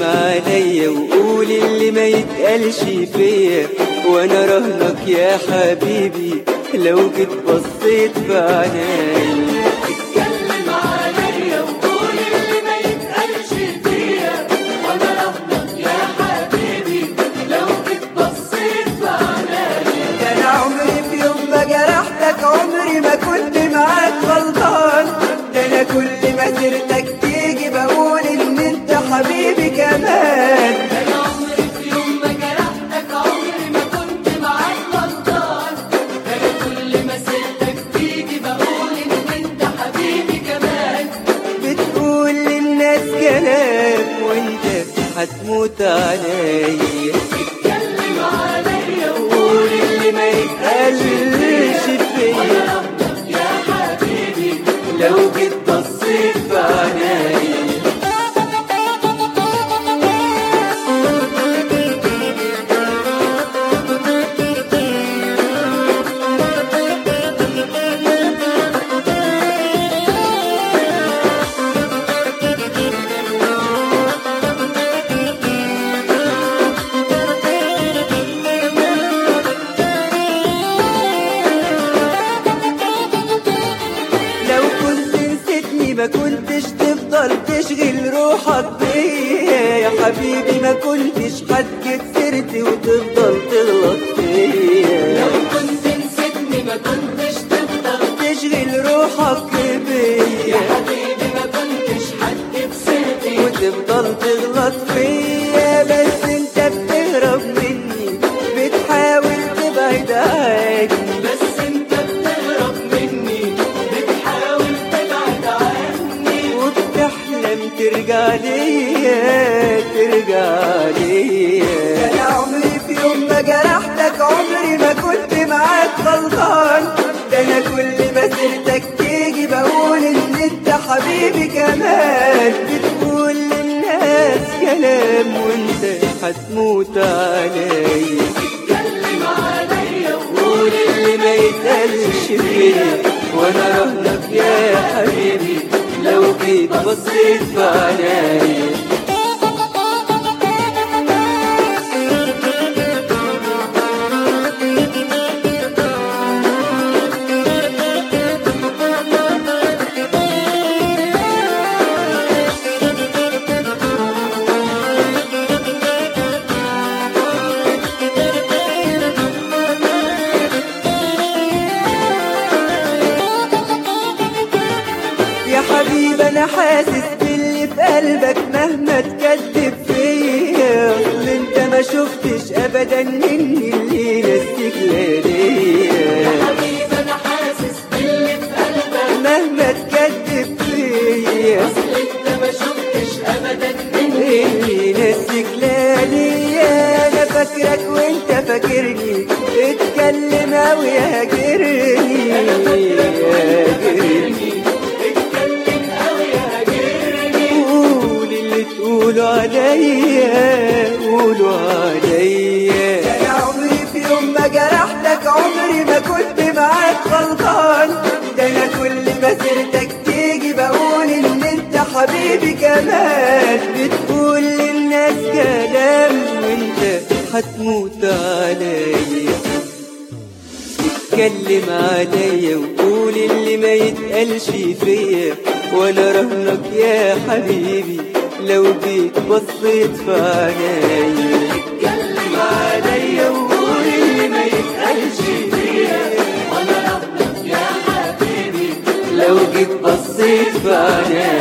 عليا وقول اللي ما يتقالش فيا، وانا رهنك يا حبيبي لو جيت بصيت في عينيا. اتكلم عليا وقول اللي ما يتقالش فيا، وانا رهنك يا حبيبي لو جيت بصيت في عينيا. ده انا عمري في يوم ما جرحتك، عمري ما كنت معاك غلطان، ده انا كل ما سيرتك تيجي بقول ان انت حبيبي كمان. ده انا عمري في يوم ما جرحتك، عمري ما كنت معاك غلطان، ده انا كل ما سيرتك تيجي بقول ان انت حبيبي كمان. بتقول للناس كلام وانت هتموت عليا. اتكلم عليا قول اللي ما يتقالش فيا، رهنك يا حبيبي لو جيت بصيت في عينيا. ما كنتش تفضل تشغل روحك بيا يا حبيبي، ما كنتش هتجيب سيرتي وتفضل تغلط فيا. لو كنت نسيتني ما كنتش تفضل تشغل روحك بيا يا حبيبي، ما كنتش هتجيب سيرتي وتفضل تغلط فيا. بس انت بتهرب مني، بتحاول تبعد عني، بس انت بتهرب مني، بتحاول تبعد عني، وبتحلم ترجع ليا ترجع ليا. انا عمري في يوم ما جرحتك، عمري ما كنت معاك غلطان، ده انا كل ما سيرتك تيجي بقول ان انت حبيبي كمان. بتقول للناس كلام وانت هتموت عليا. اتكلم عليا قول اللي ما يتقالش فيا، وانا رهنك يا حبيبي لو جيت بصيت في عينيا. يا حبيبي انا حاسس باللي في قلبك مهما تكذب فيا، اصل انت ما شفتش ابدا مني اللي نسيك ليا. حبيبي، انا حاسس باللي في قلبك مهما تكذب فيا، اصل انت ما شفتش ابدا مني اللي نسيك ليا. انا فاكرك وانت فاكرني، اتكلم اوي هاجرني هاجرني. قولوا عليا قولوا عليا. انا عمري في يوم ما جرحتك، عمري ما كنت معاك غلطان، ده انا كل ما سيرتك تيجي بقول ان انت حبيبي كمان. بتقول للناس كلام وانت هتموت عليا. اتكلم عليا وقول اللي ما يتقالش فيا، وانا رهنك يا حبيبي لو جيت بصيت في عينيا. اتكلم عليا وقول اللي ما يتقالش فيا، وانا رهنك يا حبيبي لو جيت بصيت في عينيا.